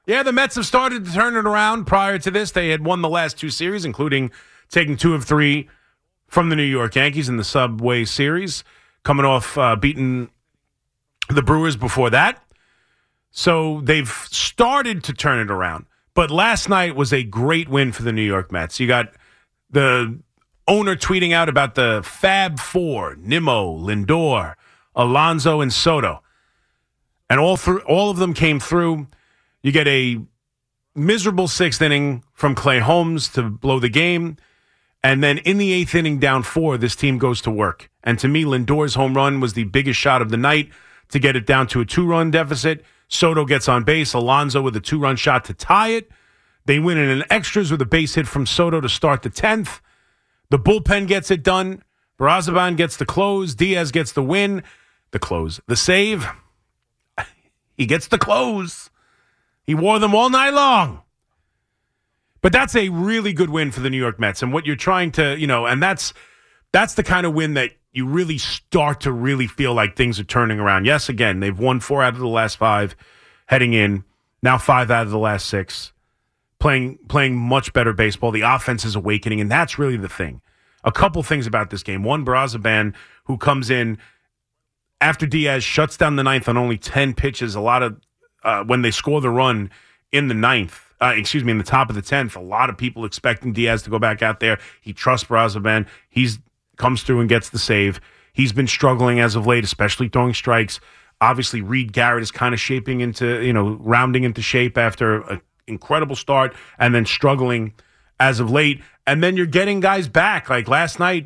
Yeah, the Mets have started to turn it around. Prior to this, they had won the last two series, including taking 2 of 3 from the New York Yankees in the Subway Series, coming off beating the Brewers before that. So they've started to turn it around. But last night was a great win for the New York Mets. You got the owner tweeting out about the Fab Four, Nimmo, Lindor, Alonso, and Soto. And all of them came through. You get a miserable 6th inning from Clay Holmes to blow the game. And then in the 8th inning, down 4, this team goes to work. And to me, Lindor's home run was the biggest shot of the night to get it down to a 2-run deficit. Soto gets on base. Alonso with a 2-run shot to tie it. They win in an extras with a base hit from Soto to start the 10th. The bullpen gets it done. Brazoban gets the close. Diaz gets the win. The save. He gets the close. He wore them all night long. But that's a really good win for the New York Mets. And what you're trying to, and that's the kind of win that you really start to really feel like things are turning around. Yes, again, they've won 4 out of the last 5 heading in. Now 5 out of the last 6. Playing much better baseball. The offense is awakening, and that's really the thing. A couple things about this game. One, Brazoban, who comes in after Diaz shuts down the 9th on only 10 pitches. A lot of when they score the run in the 9th, in the top of the 10th, a lot of people expecting Diaz to go back out there. He trusts Brazoban. He's comes through and gets the save. He's been struggling as of late, especially throwing strikes. Obviously, Reed Garrett is kind of shaping into, rounding into shape after an incredible start and then struggling as of late. And then you're getting guys back. Like last night,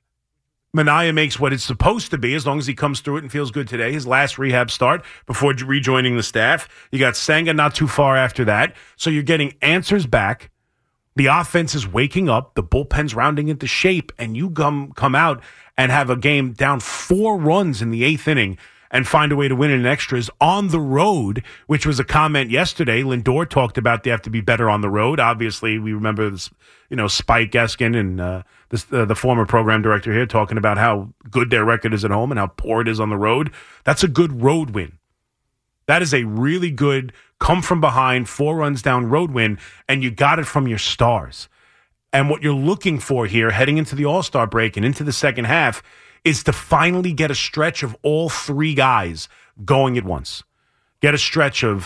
Manaea makes what it's supposed to be, as long as he comes through it and feels good today, his last rehab start before rejoining the staff. You got Senga not too far after that. So you're getting answers back. The offense is waking up. The bullpen's rounding into shape. And you come out and have a game down 4 runs in the 8th inning and find a way to win in extras on the road, which was a comment yesterday. Lindor talked about they have to be better on the road. Obviously, we remember this, Spike Eskin and the former program director here talking about how good their record is at home and how poor it is on the road. That's a good road win. That is a really good come from behind, 4 runs down road win, and you got it from your stars. And what you're looking for here heading into the All-Star break and into the second half is to finally get a stretch of all 3 guys going at once. Get a stretch of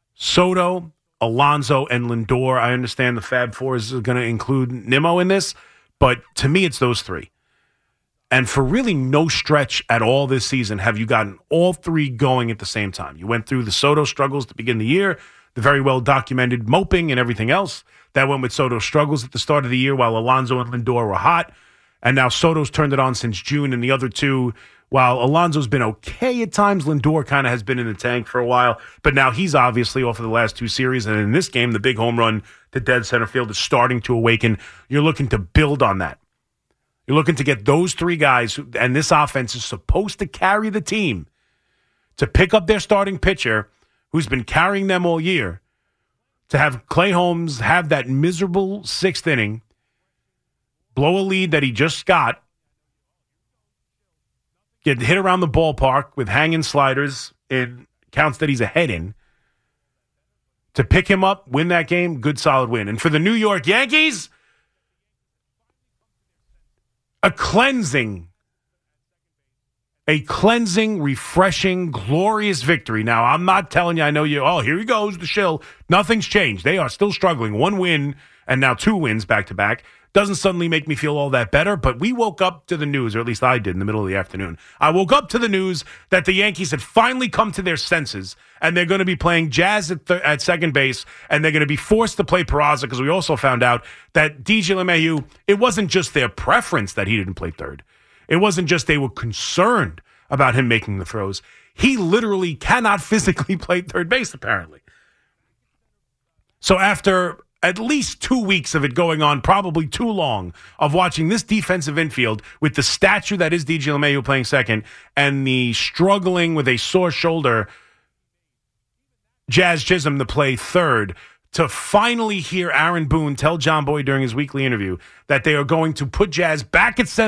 Soto, Alonso, and Lindor. I understand the Fab Four is going to include Nimmo in this, but to me, it's those 3. And for really no stretch at all this season have you gotten all 3 going at the same time. You went through the Soto struggles to begin the year, the very well-documented moping and everything else. That went with Soto's struggles at the start of the year while Alonso and Lindor were hot. And now Soto's turned it on since June, and the other 2, while Alonso's been okay at times, Lindor kind of has been in the tank for a while. But now he's obviously off of the last 2 series, and in this game, the big home run to dead center field is starting to awaken. You're looking to build on that. You're looking to get those 3 guys, and this offense is supposed to carry the team, to pick up their starting pitcher, who's been carrying them all year, to have Clay Holmes have that miserable 6th inning, blow a lead that he just got, get hit around the ballpark with hanging sliders in counts that he's ahead in, to pick him up, win that game, good solid win. And for the New York Yankees, a cleansing, refreshing, glorious victory. Now, I'm not telling you, I know you, here he goes, the shill. Nothing's changed. They are still struggling. 1 win and now 2 wins back-to-back. Doesn't suddenly make me feel all that better, but we woke up to the news, or at least I did in the middle of the afternoon. I woke up to the news that the Yankees had finally come to their senses, and they're going to be playing Jazz at second base, and they're going to be forced to play Peraza, because we also found out that DJ LeMahieu, it wasn't just their preference that he didn't play third. It wasn't just they were concerned about him making the throws. He literally cannot physically play third base, apparently. So after at least 2 weeks of it going on, probably too long, of watching this defensive infield with the stature that is DJ LeMahieu playing second and the struggling with a sore shoulder Jazz Chisholm to play third, to finally hear Aaron Boone tell John Boy during his weekly interview that they are going to put Jazz back at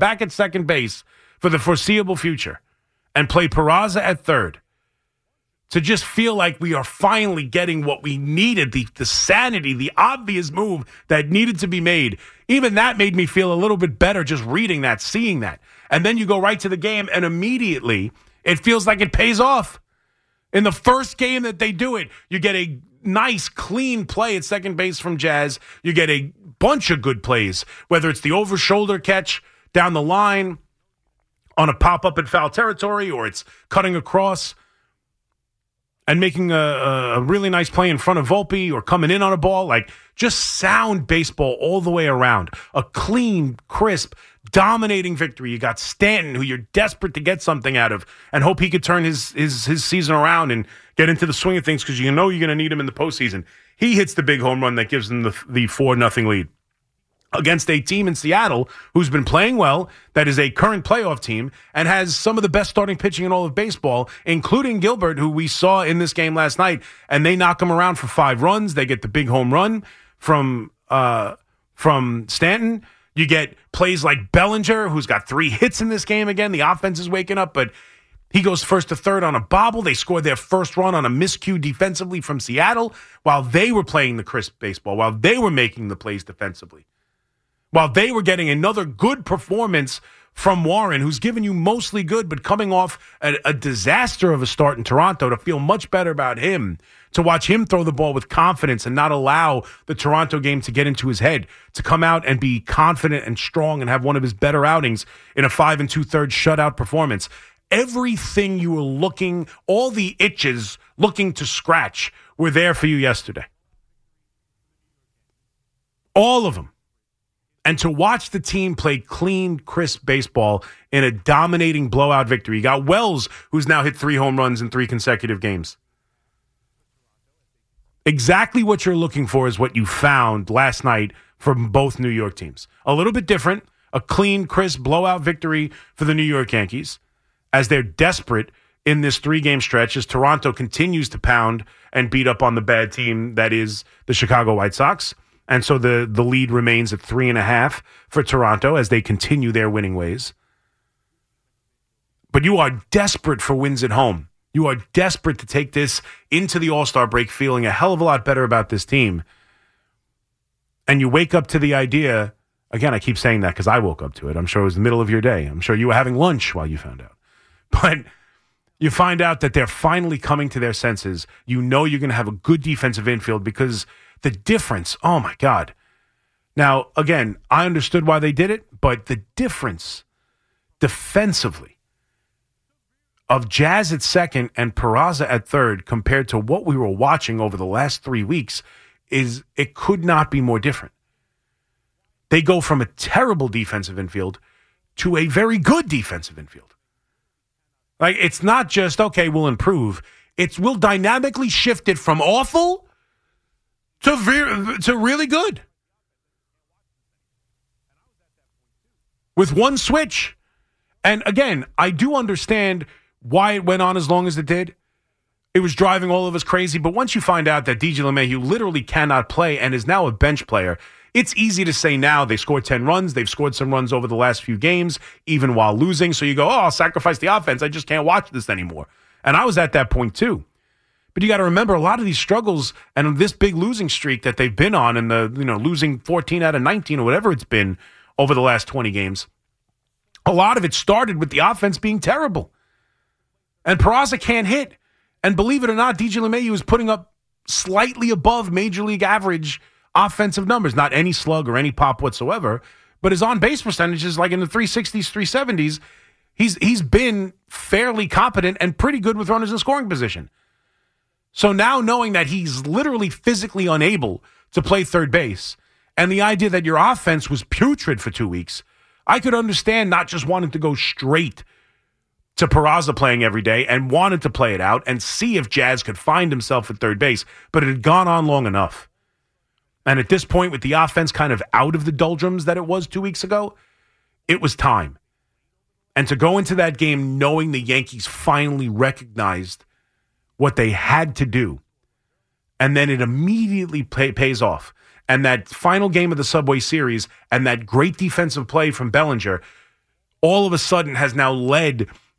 second base for the foreseeable future and play Peraza at third. to just feel like we are finally getting what we needed, the sanity, the obvious move that needed to be made. Even that made me feel a little bit better just reading that, seeing that. And then you go right to the game, and immediately it feels like it pays off. In the first game that they do it, you get a nice, clean play at second base from Jazz. You get a bunch of good plays, whether it's the over-shoulder catch down the line on a pop-up in foul territory, or it's cutting across and making a really nice play in front of Volpe, or coming in on a ball. Like, just sound baseball all the way around. A clean, crisp, dominating victory. You got Stanton, who you're desperate to get something out of and hope he could turn his season around and get into the swing of things, because you know you're going to need him in the postseason. He hits the big home run that gives them the 4-0 lead against a team in Seattle who's been playing well, that is a current playoff team, and has some of the best starting pitching in all of baseball, including Gilbert, who we saw in this game last night, and they knock him around for 5 runs. They get the big home run from Stanton. You get plays like Bellinger, who's got 3 hits in this game again. The offense is waking up, but he goes first to third on a bobble. They scored their first run on a miscue defensively from Seattle while they were playing the crisp baseball, while they were making the plays defensively, while they were getting another good performance from Warren, who's given you mostly good, but coming off a disaster of a start in Toronto, to feel much better about him, to watch him throw the ball with confidence and not allow the Toronto game to get into his head, to come out and be confident and strong and have one of his better outings in a 5 2/3 shutout performance. Everything you were looking, all the itches looking to scratch, were there for you yesterday. All of them. And to watch the team play clean, crisp baseball in a dominating blowout victory. You got Wells, who's now hit 3 home runs in 3 consecutive games. Exactly what you're looking for is what you found last night from both New York teams. A little bit different, a clean, crisp blowout victory for the New York Yankees, as they're desperate in this 3-game stretch, as Toronto continues to pound and beat up on the bad team that is the Chicago White Sox. And so the lead remains at 3.5 for Toronto as they continue their winning ways. But you are desperate for wins at home. You are desperate to take this into the All-Star break feeling a hell of a lot better about this team. And you wake up to the idea, again, I keep saying that because I woke up to it. I'm sure it was the middle of your day. I'm sure you were having lunch while you found out. But you find out that they're finally coming to their senses. You know you're going to have a good defensive infield, because the difference, oh my God. Now, again, I understood why they did it, but the difference defensively of Jazz at second and Peraza at third compared to what we were watching over the last 3 weeks is, it could not be more different. They go from a terrible defensive infield to a very good defensive infield. Like, it's not just, okay, we'll improve. We'll dynamically shift it from awful to really good. With one switch. And again, I do understand why it went on as long as it did. It was driving all of us crazy. But once you find out that DJ LeMahieu literally cannot play and is now a bench player, it's easy to say now they scored 10 runs. They've scored some runs over the last few games, even while losing. So you go, I'll sacrifice the offense. I just can't watch this anymore. And I was at that point too. But you got to remember, a lot of these struggles and this big losing streak that they've been on, and the losing 14 out of 19 or whatever it's been over the last 20 games, a lot of it started with the offense being terrible. And Peraza can't hit. And believe it or not, DJ LeMahieu is putting up slightly above major league average offensive numbers. Not any slug or any pop whatsoever, but his on-base percentage is like in the 360s, 370s. He's been fairly competent and pretty good with runners in scoring position. So now, knowing that he's literally physically unable to play third base, and the idea that your offense was putrid for 2 weeks, I could understand not just wanting to go straight to Peraza playing every day and wanted to play it out and see if Jazz could find himself at third base, but it had gone on long enough. And at this point, with the offense kind of out of the doldrums that it was 2 weeks ago, it was time. And to go into that game knowing the Yankees finally recognized what they had to do, and then it immediately pays off. And that final game of the Subway Series and that great defensive play from Bellinger all of a sudden has now led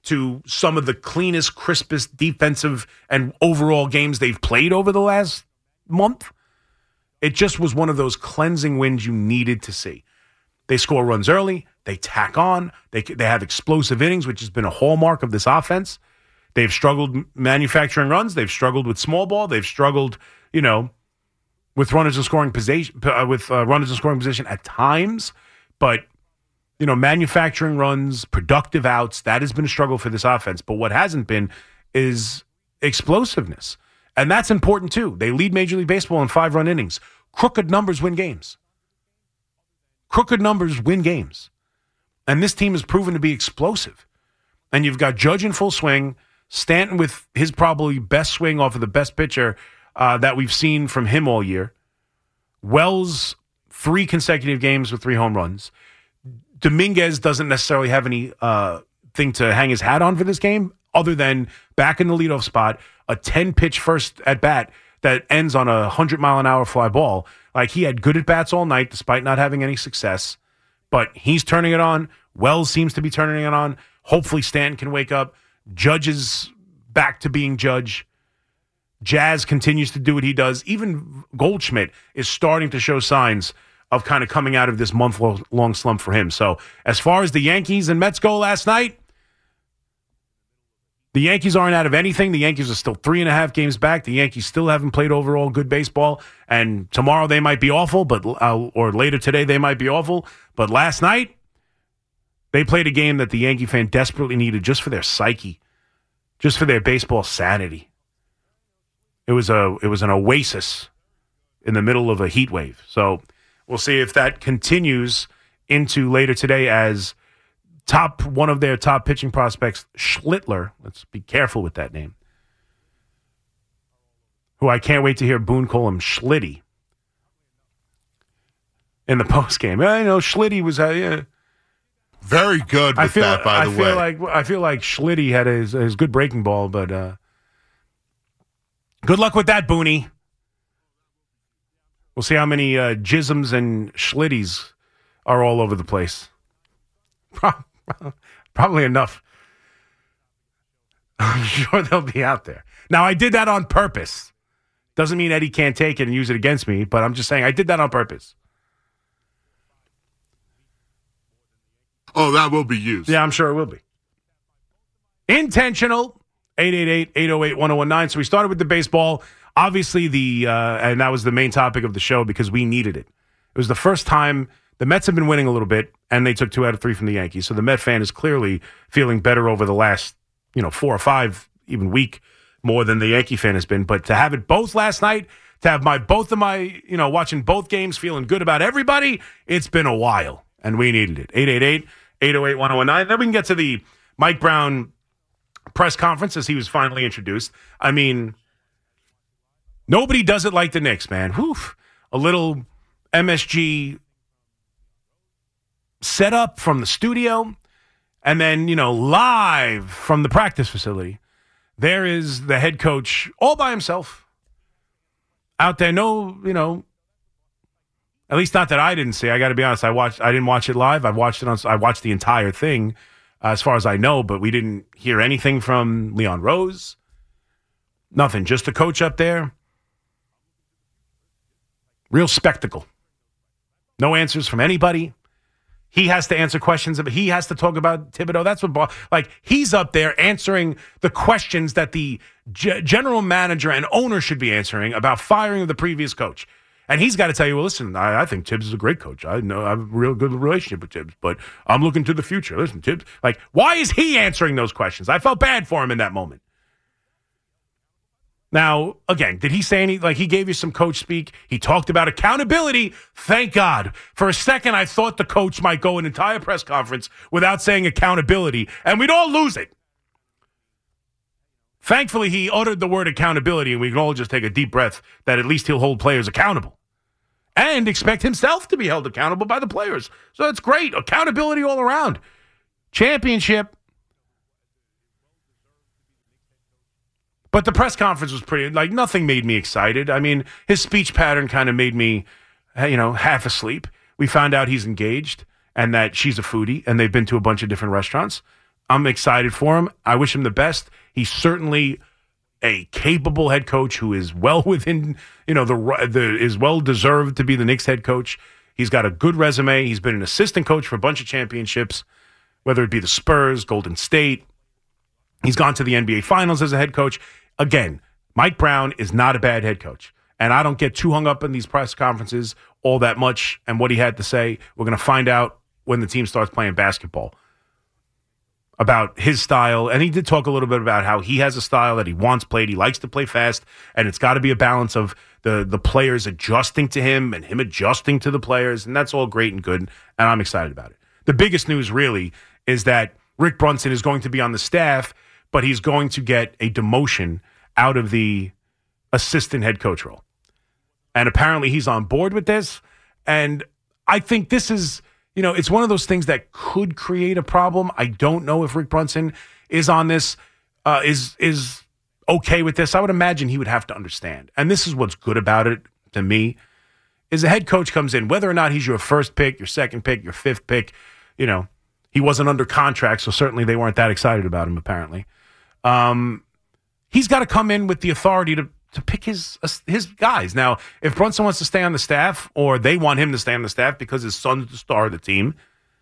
to some of the cleanest, crispest defensive and overall games they've played over the last month. It just was one of those cleansing wins you needed to see. They score runs early. They tack on. They have explosive innings, which has been a hallmark of this offense. They've struggled manufacturing runs. They've struggled with small ball. They've struggled, with runners in scoring position, at times. But manufacturing runs, productive outs, that has been a struggle for this offense. But what hasn't been is explosiveness. And that's important too. They lead Major League Baseball in 5-run innings. Crooked numbers win games. Crooked numbers win games. And this team has proven to be explosive. And you've got Judge in full swing, Stanton with his probably best swing off of the best pitcher that we've seen from him all year. Wells, 3 consecutive games with 3 home runs. Dominguez doesn't necessarily have any thing to hang his hat on for this game other than back in the leadoff spot, a 10-pitch first at-bat that ends on a 100-mile-an-hour fly ball. Like, he had good at-bats all night despite not having any success, but he's turning it on. Wells seems to be turning it on. Hopefully Stanton can wake up. Judge is back to being Judge. Jazz continues to do what he does. Even Goldschmidt is starting to show signs of kind of coming out of this month-long slump for him. So as far as the Yankees and Mets go last night, the Yankees aren't out of anything. The Yankees are still 3.5 games back. The Yankees still haven't played overall good baseball. And tomorrow they might be awful, or later today they might be awful. But last night, they played a game that the Yankee fan desperately needed just for their psyche, just for their baseball sanity. It was an oasis in the middle of a heat wave. So we'll see if that continues into later today as one of their top pitching prospects, Schlittler, let's be careful with that name, who I can't wait to hear Boone call him Schlitty in the postgame. I know Schlitty was very good with that, by the way. I feel like Schlitty had his good breaking ball, but good luck with that, Booney. We'll see how many jisms and Schlitties are all over the place. Probably enough. I'm sure they'll be out there. Now, I did that on purpose. Doesn't mean Eddie can't take it and use it against me, but I'm just saying I did that on purpose. Oh, that will be used. Yeah, I'm sure it will be. Intentional. 888-808-1019. So we started with the baseball. Obviously, and that was the main topic of the show because we needed it. It was the first time the Mets have been winning a little bit, and they took 2 out of 3 from the Yankees. So the Met fan is clearly feeling better over the last, 4 or 5, even week, more than the Yankee fan has been. But to have it both last night, to have watching both games, feeling good about everybody, it's been a while, and we needed it. 888-808-1019. Then we can get to the Mike Brown press conference as he was finally introduced. I mean, nobody does it like the Knicks, man. Whew. A little MSG set up from the studio, and then, live from the practice facility, there is the head coach all by himself out there. No, at least not that I didn't see. I got to be honest. I didn't watch it live. I watched the entire thing as far as I know, but we didn't hear anything from Leon Rose. Nothing. Just the coach up there. Real spectacle. No answers from anybody. He has to answer questions. He has to talk about Thibodeau. That's what, he's up there answering the questions that the general manager and owner should be answering about firing the previous coach. And he's got to tell you, well, listen, I think Tibbs is a great coach. I know I have a real good relationship with Tibbs, but I'm looking to the future. Listen, Tibbs, why is he answering those questions? I felt bad for him in that moment. Now, again, did he say anything? He gave you some coach speak. He talked about accountability. Thank God. For a second, I thought the coach might go an entire press conference without saying accountability, and we'd all lose it. Thankfully, he uttered the word accountability, and we can all just take a deep breath that at least he'll hold players accountable and expect himself to be held accountable by the players. So that's great. Accountability all around. Championship. But the press conference was pretty, nothing made me excited. I mean, his speech pattern kind of made me, half asleep. We found out he's engaged and that she's a foodie and they've been to a bunch of different restaurants. I'm excited for him. I wish him the best. He's certainly a capable head coach who is well within, is well deserved to be the Knicks head coach. He's got a good resume. He's been an assistant coach for a bunch of championships, whether it be the Spurs, Golden State. He's gone to the NBA Finals as a head coach. Again, Mike Brown is not a bad head coach. And I don't get too hung up in these press conferences all that much and what he had to say. We're going to find out when the team starts playing basketball about his style. And he did talk a little bit about how he has a style that he wants played. He likes to play fast, and it's got to be a balance of the players adjusting to him and him adjusting to the players, and that's all great and good, and I'm excited about it. The biggest news really is that Rick Brunson is going to be on the staff, but he's going to get a demotion out of the assistant head coach role. And apparently he's on board with this, and I think this is, it's one of those things that could create a problem. I don't know if Rick Brunson is on this, is okay with this. I would imagine he would have to understand. And this is what's good about it to me, is a head coach comes in, whether or not he's your first pick, your second pick, your fifth pick, he wasn't under contract, so certainly they weren't that excited about him, apparently. He's got to come in with the authority to pick his guys. Now, if Brunson wants to stay on the staff, or they want him to stay on the staff because his son's the star of the team,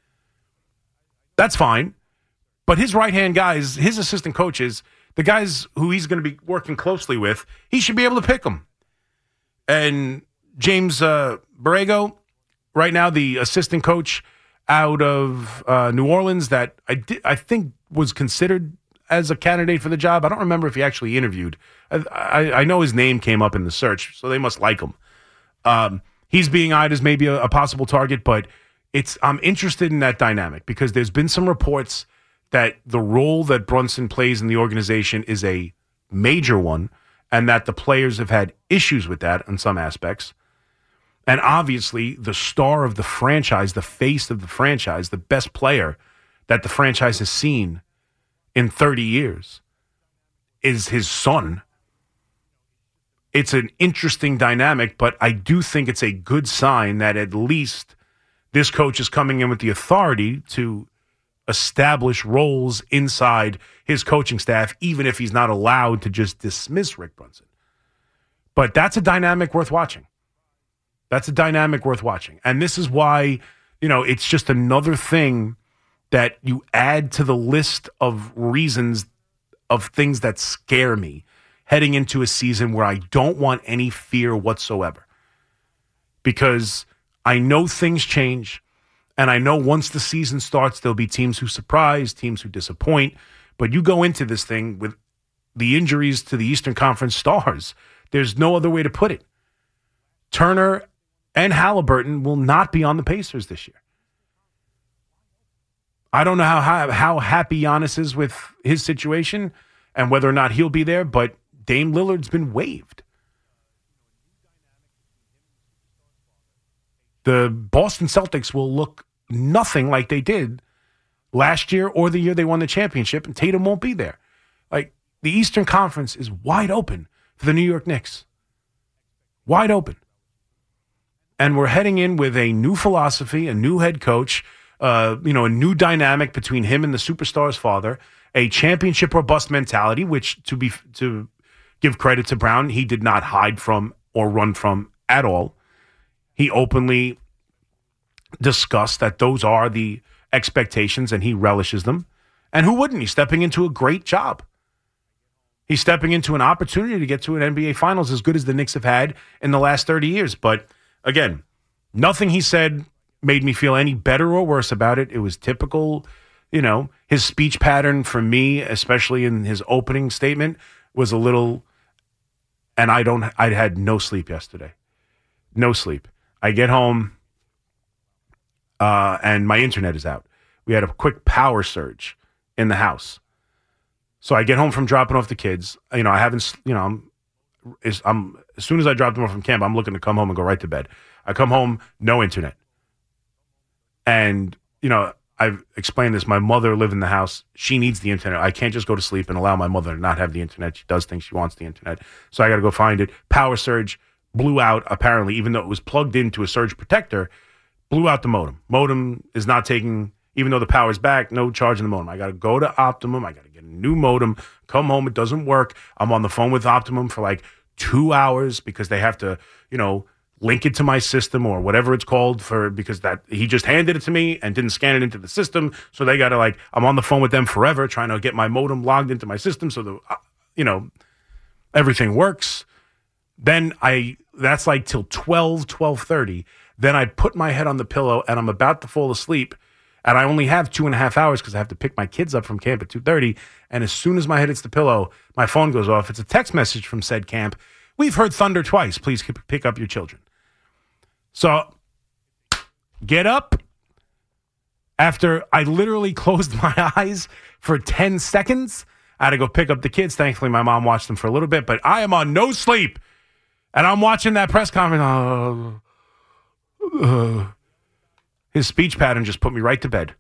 that's fine. But his right-hand guys, his assistant coaches, the guys who he's going to be working closely with, he should be able to pick them. And James Borrego, right now the assistant coach out of New Orleans that I think was considered as a candidate for the job. I don't remember if he actually interviewed. I know his name came up in the search, so they must like him. He's being eyed as maybe a possible target, but I'm interested in that dynamic because there's been some reports that the role that Brunson plays in the organization is a major one, and that the players have had issues with that in some aspects. And obviously, the star of the franchise, the face of the franchise, the best player that the franchise has seen in 30 years is his son. It's an interesting dynamic, but I do think it's a good sign that at least this coach is coming in with the authority to establish roles inside his coaching staff, even if he's not allowed to just dismiss Rick Brunson. But that's a dynamic worth watching. That's a dynamic worth watching. And this is why, it's just another thing that you add to the list of reasons of things that scare me heading into a season where I don't want any fear whatsoever. Because I know things change, and I know once the season starts, there'll be teams who surprise, teams who disappoint. But you go into this thing with the injuries to the Eastern Conference stars. There's no other way to put it. Turner and Halliburton will not be on the Pacers this year. I don't know how happy Giannis is with his situation and whether or not he'll be there, but Dame Lillard's been waived. The Boston Celtics will look nothing like they did last year or the year they won the championship, and Tatum won't be there. Like, the Eastern Conference is wide open for the New York Knicks. Wide open. And we're heading in with a new philosophy, a new head coach, a new dynamic between him and the superstar's father, a championship or bust mentality, which to give credit to Brown, he did not hide from or run from at all. He openly discussed that those are the expectations and he relishes them. And who wouldn't? He's stepping into a great job. He's stepping into an opportunity to get to an NBA Finals as good as the Knicks have had in the last 30 years. But again, nothing he said made me feel any better or worse about it. It was typical, his speech pattern for me, especially in his opening statement, was a little, and I had no sleep yesterday. No sleep. I get home, and my internet is out. We had a quick power surge in the house. So I get home from dropping off the kids. I haven't, I'm as soon as I drop them off from camp, I'm looking to come home and go right to bed. I come home, no internet. And, I've explained this. My mother lived in the house. She needs the internet. I can't just go to sleep and allow my mother to not have the internet. She does think she wants the internet. So I got to go find it. Power surge blew out, apparently, even though it was plugged into a surge protector, blew out the modem. Modem is not taking Even though the power's back, no charge in the modem. I got to go to Optimum. I got to get a new modem. Come home, it doesn't work. I'm on the phone with Optimum for like 2 hours because they have to, link it to my system or whatever it's called because that he just handed it to me and didn't scan it into the system. So they got to I'm on the phone with them forever trying to get my modem logged into my system so everything works. Then that's like till 12:30. Then I put my head on the pillow and I'm about to fall asleep. And I only have 2.5 hours because I have to pick my kids up from camp at 2:30. And as soon as my head hits the pillow, my phone goes off. It's a text message from said camp. We've heard thunder twice. Please pick up your children. So get up. After I literally closed my eyes for 10 seconds, I had to go pick up the kids. Thankfully, my mom watched them for a little bit. But I am on no sleep. And I'm watching that press conference. His speech pattern just put me right to bed.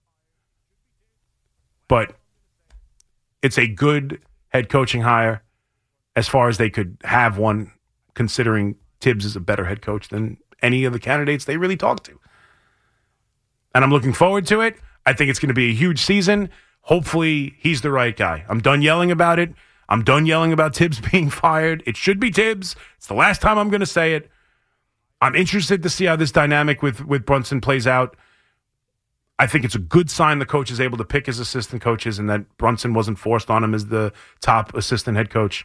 But it's a good head coaching hire as far as they could have one, considering Tibbs is a better head coach than any of the candidates they really talked to. And I'm looking forward to it. I think it's going to be a huge season. Hopefully, he's the right guy. I'm done yelling about it. I'm done yelling about Tibbs being fired. It should be Tibbs. It's the last time I'm going to say it. I'm interested to see how this dynamic with Brunson plays out. I think it's a good sign the coach is able to pick his assistant coaches and that Brunson wasn't forced on him as the top assistant head coach.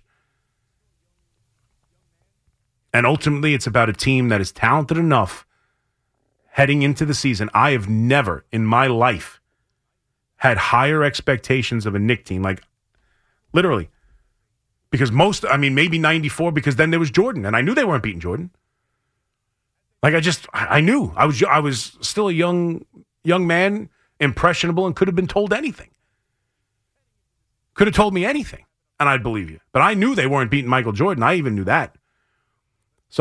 And ultimately, it's about a team that is talented enough heading into the season. I have never in my life had higher expectations of a Knick team. Like, literally. Because maybe 94, because then there was Jordan, and I knew they weren't beating Jordan. Like, I knew. I was still a young man, impressionable, and could have been told anything. Could have told me anything, and I'd believe you. But I knew they weren't beating Michael Jordan. I even knew that. So,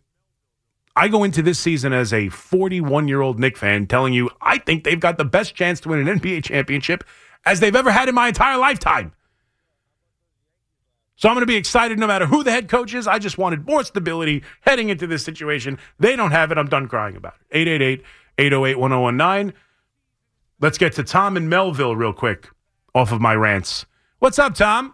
I go into this season as a 41-year-old Knick fan telling you I think they've got the best chance to win an NBA championship as they've ever had in my entire lifetime. So I'm going to be excited no matter who the head coach is. I just wanted more stability heading into this situation. They don't have it. I'm done crying about it. 888-808-1019. Let's get to Tom in Melville real quick off of my rants. What's up, Tom?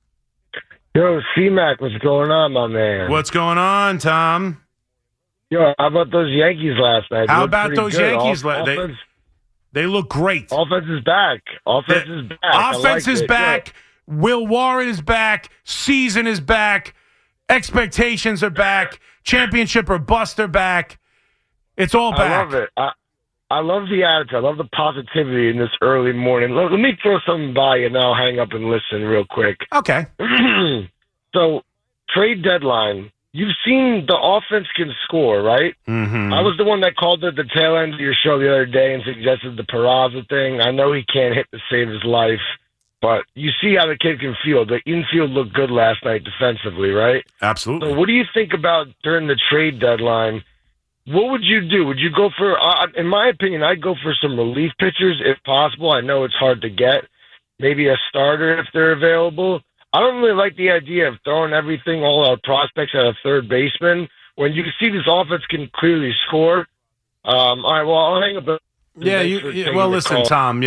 Yo, C-Mac, what's going on, my man? What's going on, Tom? Yo, how about those Yankees last night? How about those Yankees? They look great. Offense is back. Offense is back. Will Warren is back. Season is back. Expectations are back. Championship or bust are back. It's all back. I love it. I love the attitude. I love the positivity in this early morning. Let me throw something by you, and I'll hang up and listen real quick. Okay. So, trade deadline. You've seen the offense can score, right? Mm-hmm. I was the one that called it the tail end of your show the other day and suggested the Peraza thing. I know he can't hit to save his life, but you see how the kid can field. The infield looked good last night defensively, right? Absolutely. So what do you think about during the trade deadline? What would you do? Would you go for, in my opinion, I'd go for some relief pitchers if possible. I know it's hard to get. Maybe a starter if they're available. I don't really like the idea of throwing everything, all our prospects at a third baseman when you can see this offense can clearly score. All right, well, I'll hang up. Listen, Tom,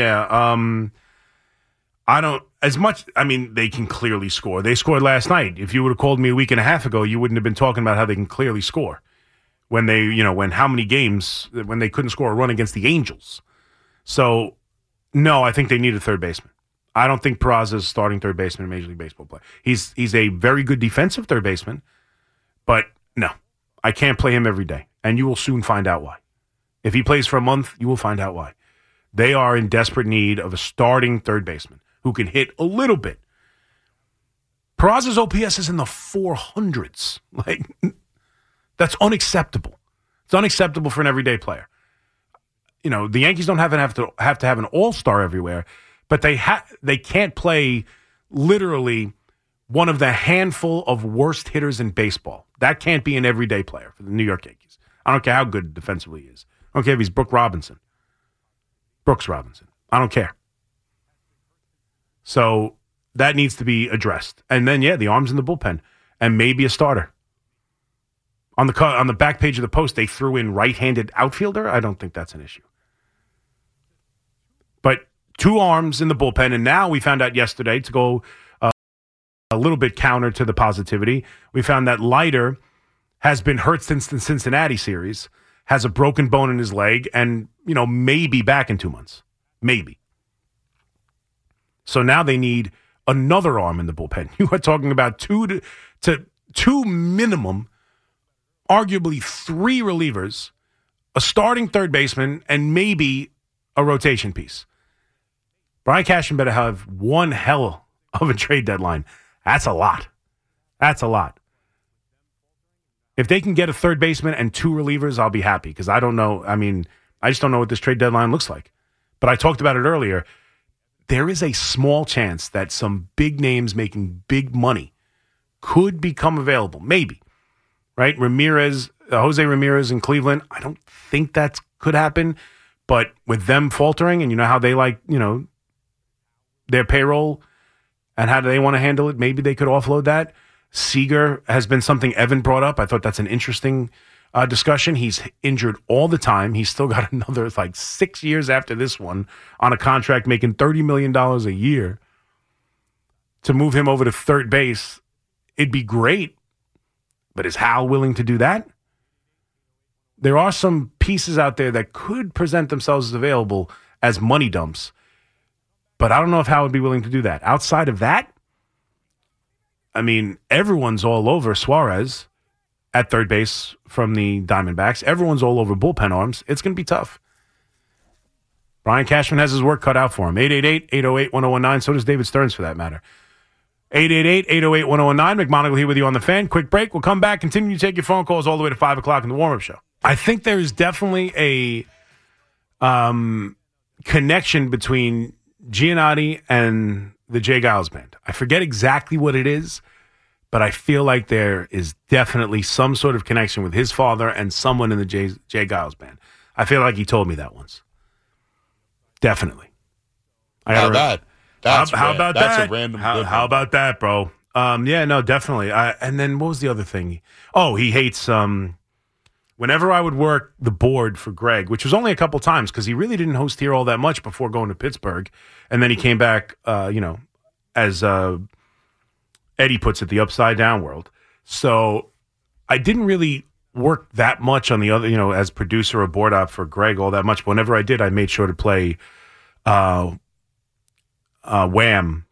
I don't, as much, they can clearly score. They scored last night. If you would have called me a week and a half ago, you wouldn't have been talking about how they can clearly score. When how many games, when they couldn't score a run against the Angels. So, no, I think they need a third baseman. I don't think Peraza is starting third baseman in Major League Baseball play. He's a very good defensive third baseman, but no, I can't play him every day, and you will soon find out why. If he plays for a month, you will find out why. They are in desperate need of a starting third baseman who can hit a little bit. Peraza's OPS is in the 400s. That's unacceptable. It's unacceptable for an everyday player. The Yankees don't have to have an all-star everywhere, but they can't play literally one of the handful of worst hitters in baseball. That can't be an everyday player for the New York Yankees. I don't care how good defensively he is. I don't care if he's Brooks Robinson. I don't care. So that needs to be addressed. And then, the arms in the bullpen and maybe a starter. On the back page of the Post, they threw in right-handed outfielder. I don't think that's an issue. But 2 arms in the bullpen, and now we found out yesterday, to go a little bit counter to the positivity, we found that Leiter has been hurt since the Cincinnati series, has a broken bone in his leg, and, may be back in 2 months. Maybe. So now they need another arm in the bullpen. You are talking about two minimum, arguably 3 relievers, a starting third baseman, and maybe a rotation piece. Brian Cashman better have one hell of a trade deadline. That's a lot. That's a lot. If they can get a third baseman and 2 relievers, I'll be happy, because I don't know. I mean, I just don't know what this trade deadline looks like. But I talked about it earlier. There is a small chance that some big names making big money could become available. Maybe. Right? Jose Ramirez in Cleveland, I don't think that could happen. But with them faltering, and you know how they like, their payroll and how do they want to handle it, maybe they could offload that. Seager has been something Evan brought up. I thought that's an interesting discussion. He's injured all the time. He's still got another 6 years after this one on a contract making $30 million a year. To move him over to third base, it'd be great. But is Hal willing to do that? There are some pieces out there that could present themselves as available as money dumps. But I don't know if Hal would be willing to do that. Outside of that, I mean, everyone's all over Suarez at third base from the Diamondbacks. Everyone's all over bullpen arms. It's going to be tough. Brian Cashman has his work cut out for him. 888-808-1019. So does David Stearns, for that matter. 888-808-1019. McMonagle here with you on The Fan. Quick break. We'll come back. Continue to take your phone calls all the way to 5 o'clock in the warm-up show. I think there's definitely a connection between Giannotti and the Jay Giles Band. I forget exactly what it is, but I feel like there is definitely some sort of connection with his father and someone in the Jay Giles Band. I feel like he told me that once. Definitely. How about that? How about that? That's a random. How about that, bro? Yeah, no, definitely. And then what was the other thing? Oh, he hates. Whenever I would work the board for Greg, which was only a couple times because he really didn't host here all that much before going to Pittsburgh, and then he came back, as Eddie puts it, the upside down world. So I didn't really work that much on the other, as producer or board op for Greg all that much. But whenever I did, I made sure to play Wham.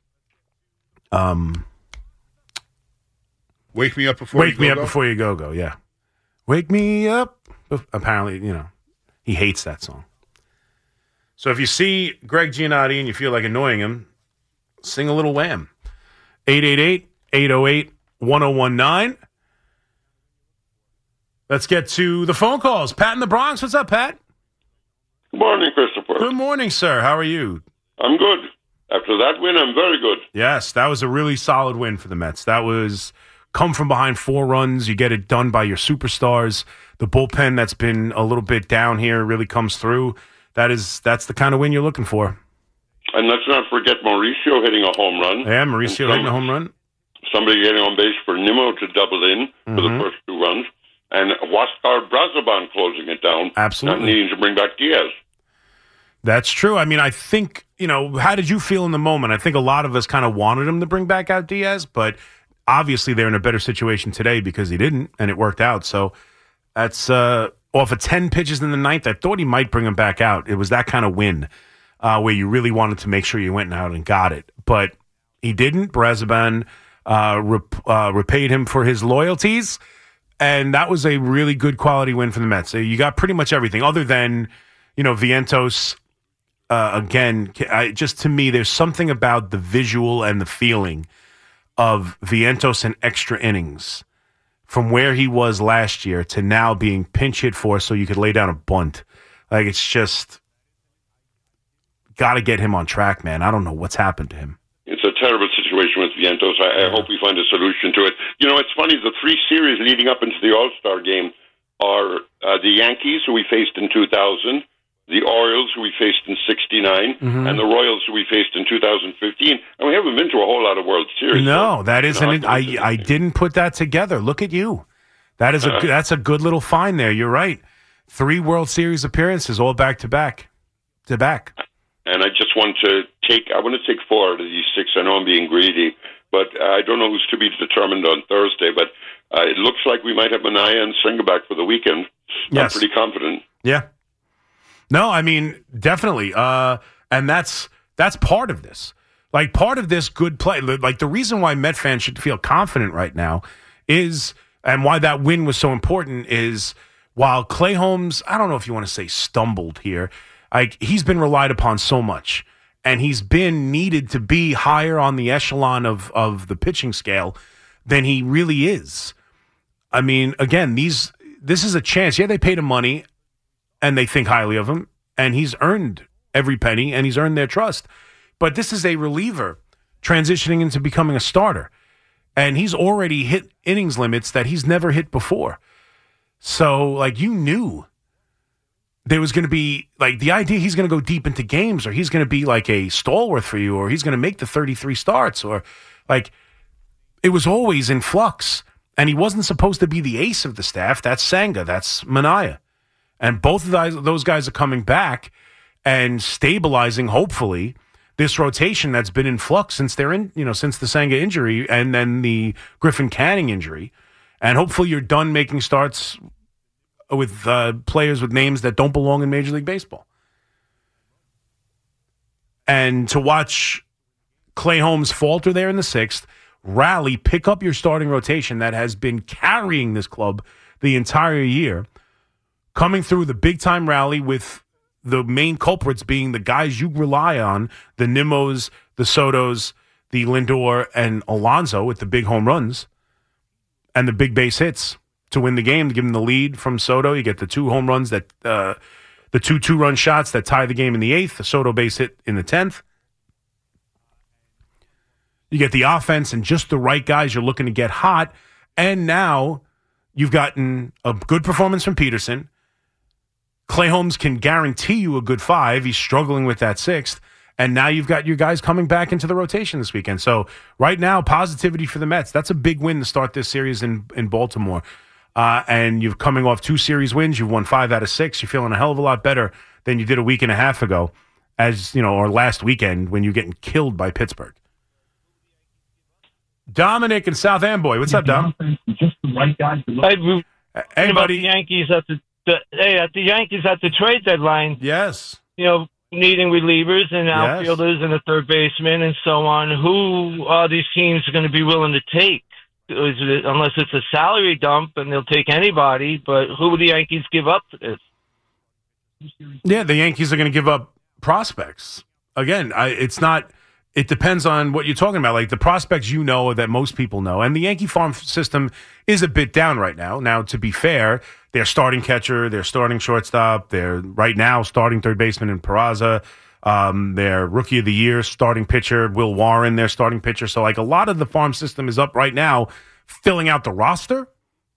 Wake Me Up Before You Go. Wake Me Up Before You Go, yeah. Wake me up. Apparently, he hates that song. So if you see Greg Giannotti and you feel like annoying him, sing a little Wham. 888-808-1019. Let's get to the phone calls. Pat in the Bronx. What's up, Pat? Good morning, Christopher. Good morning, sir. How are you? I'm good. After that win, I'm very good. Yes, that was a really solid win for the Mets. That was come from behind 4 runs. You get it done by your superstars. The bullpen that's been a little bit down here really comes through. That's the kind of win you're looking for. And let's not forget Mauricio hitting a home run. Yeah, Mauricio hitting a home run. Somebody getting on base for Nimmo to double in for the first 2 runs. And Huáscar Brazoban closing it down. Absolutely. Not needing to bring back Diaz. That's true. I mean, I think, how did you feel in the moment? I think a lot of us kind of wanted him to bring back out Diaz, but obviously they're in a better situation today because he didn't, and it worked out. So that's off of 10 pitches in the 9th. I thought he might bring him back out. It was that kind of win where you really wanted to make sure you went out and got it. But he didn't. Brazoban repaid him for his loyalties, and that was a really good quality win for the Mets. So you got pretty much everything other than, Vientos. Again, just to me, there's something about the visual and the feeling of Vientos in extra innings from where he was last year to now being pinch hit for so you could lay down a bunt. Like, it's just got to get him on track, man. I don't know what's happened to him. It's a terrible situation with Vientos. I hope we find a solution to it. It's funny, the 3 series leading up into the All-Star game are the Yankees, who we faced in 2000, the Orioles, who we faced in 69, and the Royals, who we faced in 2015. And we haven't been to a whole lot of World Series. No, that isn't. I didn't put that together. Look at you. That's a good little find there. You're right. 3 World Series appearances, all back to back. and I just want to take 4 out of these 6. I know I'm being greedy, but I don't know who's to be determined on Thursday, but it looks like we might have Manaea and Senga back for the weekend. Yes. I'm pretty confident. Yeah. No, I mean, definitely. And that's part of this. Like, part of this good play. Like, the reason why Met fans should feel confident right now is, and why that win was so important is, while Clay Holmes, I don't know if you want to say stumbled here, like, he's been relied upon so much, and he's been needed to be higher on the echelon of the pitching scale than he really is. I mean, again, this is a chance. Yeah, they paid him money, and they think highly of him, and he's earned every penny, and he's earned their trust. But this is a reliever transitioning into becoming a starter, and he's already hit innings limits that he's never hit before. So, like, you knew there was going to be, like, the idea he's going to go deep into games, or he's going to be like a stalwart for you, or he's going to make the 33 starts, or, like, it was always in flux. And he wasn't supposed to be the ace of the staff. That's Senga. That's Manaea. And both of those guys are coming back and stabilizing, hopefully, this rotation that's been in flux since since the Senga injury and then the Griffin Canning injury. And hopefully you're done making starts with players with names that don't belong in Major League Baseball. And to watch Clay Holmes falter there in the 6th, rally, pick up your starting rotation that has been carrying this club the entire year, coming through the big-time rally with the main culprits being the guys you rely on, the Nimmos, the Sotos, the Lindor, and Alonso with the big home runs and the big base hits to win the game, to give them the lead from Soto. You get the 2 home runs, that the 2 two-run shots that tie the game in the 8th, the Soto base hit in the 10th. You get the offense and just the right guys. You're looking to get hot. And now you've gotten a good performance from Peterson. Clay Holmes can guarantee you a good 5. He's struggling with that 6th. And now you've got your guys coming back into the rotation this weekend. So right now, positivity for the Mets. That's a big win to start this series in Baltimore. And you're coming off 2 series wins. You've won 5 out of 6. You're feeling a hell of a lot better than you did a week and a half ago, or last weekend when you're getting killed by Pittsburgh. Dominic in South Amboy. What's up, Dom? Just the right guys. Hey, buddy. The Yankees at the Yankees at the trade deadline. Yes. Needing relievers and outfielders and a third baseman and so on. Who are these teams going to be willing to take? Unless it's a salary dump, and they'll take anybody. But who would the Yankees give up for this? Yeah, the Yankees are going to give up prospects. Again, it's not. It depends on what you're talking about. Like the prospects that most people know. And the Yankee farm system is a bit down right now. Now, to be fair, their starting catcher, their starting shortstop, they're right now starting third baseman in Peraza, their rookie of the year starting pitcher, Will Warren, their starting pitcher. So, like, a lot of the farm system is up right now filling out the roster.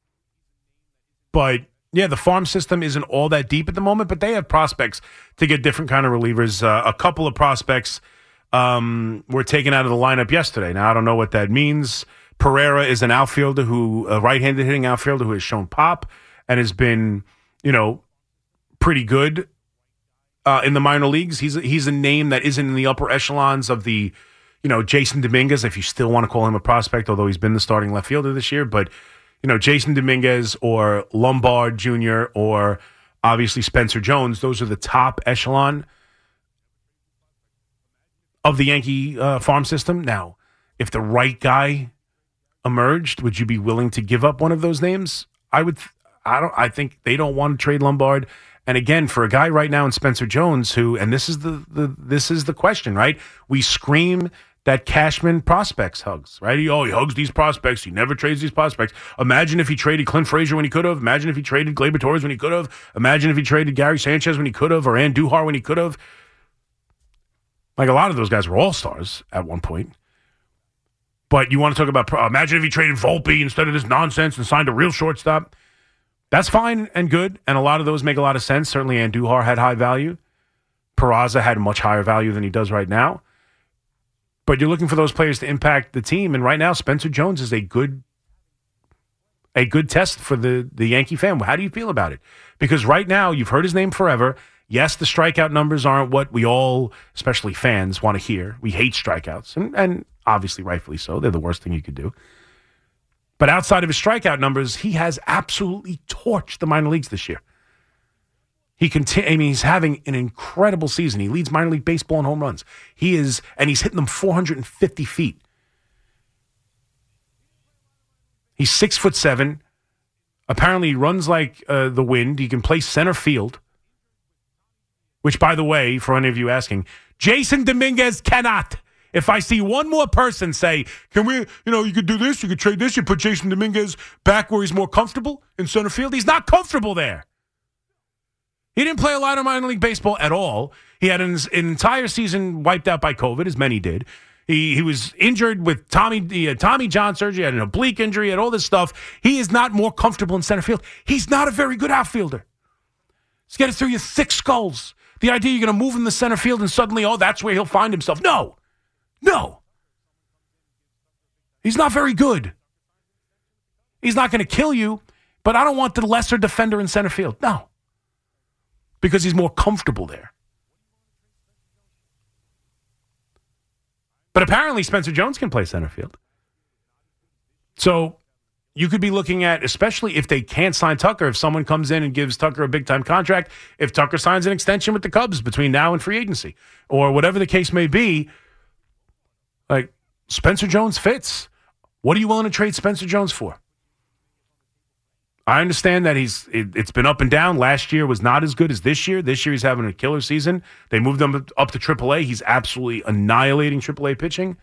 But, yeah, the farm system isn't all that deep at the moment, but they have prospects to get different kind of relievers. A couple of prospects were taken out of the lineup yesterday. Now, I don't know what that means. Pereira is an outfielder a right-handed hitting outfielder who has shown pop and has been, pretty good in the minor leagues. He's a name that isn't in the upper echelons of the, Jason Dominguez, if you still want to call him a prospect, although he's been the starting left fielder this year. But, Jason Dominguez or Lombard Jr. or obviously Spencer Jones, those are the top echelon of the Yankee farm system. Now, if the right guy emerged, would you be willing to give up one of those names? I think they don't want to trade Lombard. And again, for a guy right now in Spencer Jones, this is the question, right? We scream that Cashman prospects hugs, right? He hugs these prospects. He never trades these prospects. Imagine if he traded Clint Frazier when he could have. Imagine if he traded Gleyber Torres when he could have. Imagine if he traded Gary Sanchez when he could have, or Andujar when he could have. Like, a lot of those guys were all-stars at one point. But you want to talk about, imagine if he traded Volpe instead of this nonsense and signed a real shortstop. That's fine and good, and a lot of those make a lot of sense. Certainly Andujar had high value. Peraza had much higher value than he does right now. But you're looking for those players to impact the team, and right now Spencer Jones is a good test for the Yankee fan. How do you feel about it? Because right now, you've heard his name forever. Yes, the strikeout numbers aren't what we all, especially fans, want to hear. We hate strikeouts, and obviously rightfully so. They're the worst thing you could do. But outside of his strikeout numbers, he has absolutely torched the minor leagues this year. He's having an incredible season. He leads minor league baseball in home runs. He's hitting them 450 feet. He's 6'7". Apparently, he runs like the wind. He can play center field. Which, by the way, for any of you asking, Jason Dominguez cannot. If I see one more person say, can we, you could do this, you could trade this, you put Jason Dominguez back where he's more comfortable in center field. He's not comfortable there. He didn't play a lot of minor league baseball at all. He had an entire season wiped out by COVID, as many did. He was injured with Tommy John surgery, had an oblique injury, had all this stuff. He is not more comfortable in center field. He's not a very good outfielder. Let's get it through your thick skulls. The idea you're going to move him to center field and suddenly, that's where he'll find himself. No. He's not very good. He's not going to kill you, but I don't want the lesser defender in center field. No. Because he's more comfortable there. But apparently Spencer Jones can play center field. So you could be looking at, especially if they can't sign Tucker, if someone comes in and gives Tucker a big-time contract, if Tucker signs an extension with the Cubs between now and free agency, or whatever the case may be, like, Spencer Jones fits. What are you willing to trade Spencer Jones for? I understand that it's been up and down. Last year was not as good as this year. This year he's having a killer season. They moved him up to AAA. He's absolutely annihilating AAA pitching.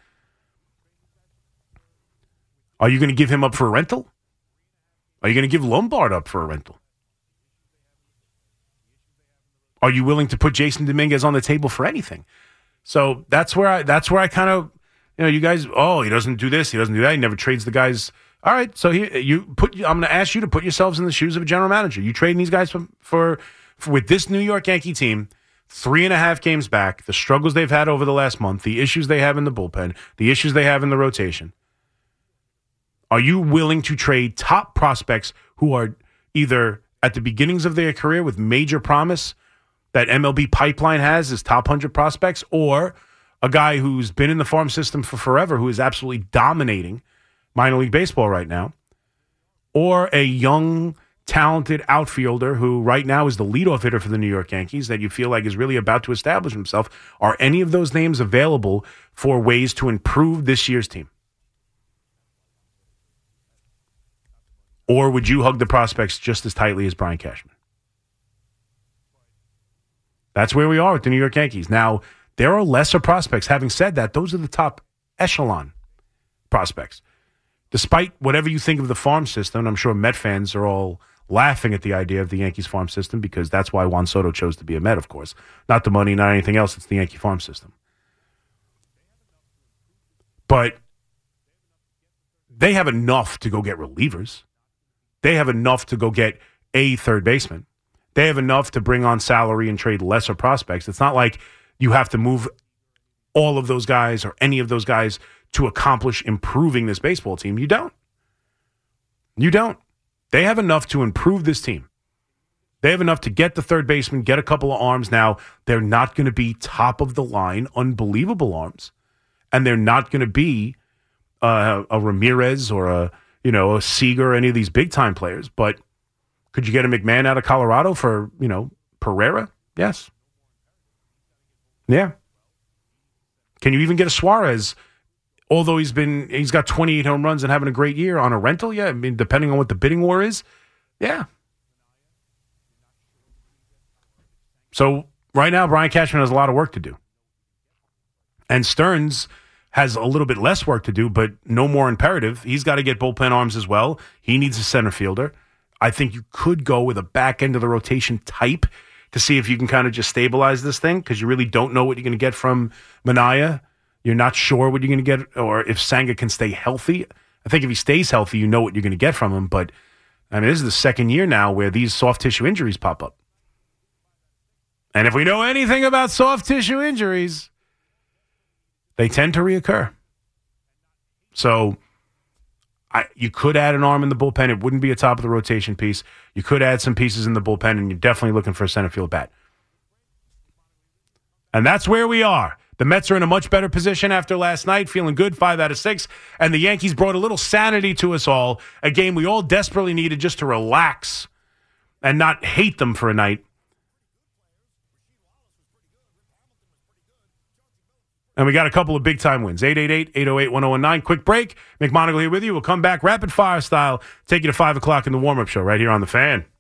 Are you going to give him up for a rental? Are you going to give Lombard up for a rental? Are you willing to put Jason Dominguez on the table for anything? So that's where I kind of, you guys, he doesn't do this, he doesn't do that, he never trades the guys. All right, so I'm going to ask you to put yourselves in the shoes of a general manager. You trading these guys for with this New York Yankee team, 3.5 games back, the struggles they've had over the last month, the issues they have in the bullpen, the issues they have in the rotation. Are you willing to trade top prospects who are either at the beginnings of their career with major promise that MLB pipeline has as top 100 prospects, or a guy who's been in the farm system for forever, who is absolutely dominating minor league baseball right now, or a young, talented outfielder who right now is the leadoff hitter for the New York Yankees that you feel like is really about to establish himself? Are any of those names available for ways to improve this year's team? Or would you hug the prospects just as tightly as Brian Cashman? That's where we are with the New York Yankees. Now, there are lesser prospects. Having said that, those are the top echelon prospects. Despite whatever you think of the farm system, I'm sure Met fans are all laughing at the idea of the Yankees farm system because that's why Juan Soto chose to be a Met, of course. Not the money, not anything else. It's the Yankee farm system. But they have enough to go get relievers. They have enough to go get a third baseman. They have enough to bring on salary and trade lesser prospects. It's not like you have to move all of those guys or any of those guys to accomplish improving this baseball team. You don't. They have enough to improve this team. They have enough to get the third baseman, get a couple of arms. Now, they're not going to be top of the line, unbelievable arms. And they're not going to be a Ramirez or a Seager or any of these big-time players. But could you get a McMahon out of Colorado for, Pereira? Yes. Yeah. Can you even get a Suarez, although he's got 28 home runs and having a great year, on a rental? Yeah, I mean, depending on what the bidding war is. Yeah. So right now, Brian Cashman has a lot of work to do. And Stearns has a little bit less work to do, but no more imperative. He's got to get bullpen arms as well. He needs a center fielder. I think you could go with a back end of the rotation type to see if you can kind of just stabilize this thing, because you really don't know what you're going to get from Minaya. You're not sure what you're going to get, or if Senga can stay healthy. I think if he stays healthy, you know what you're going to get from him. But, I mean, this is the second year now where these soft tissue injuries pop up. And if we know anything about soft tissue injuries, they tend to reoccur. So you could add an arm in the bullpen. It wouldn't be a top of the rotation piece. You could add some pieces in the bullpen, and you're definitely looking for a center field bat. And that's where we are. The Mets are in a much better position after last night, feeling good, 5 out of 6. And the Yankees brought a little sanity to us all, a game we all desperately needed just to relax and not hate them for a night. And we got a couple of big-time wins. 888-808-1019. Quick break. McMonagle here with you. We'll come back rapid-fire style, take you to 5 o'clock in the warm-up show right here on The Fan.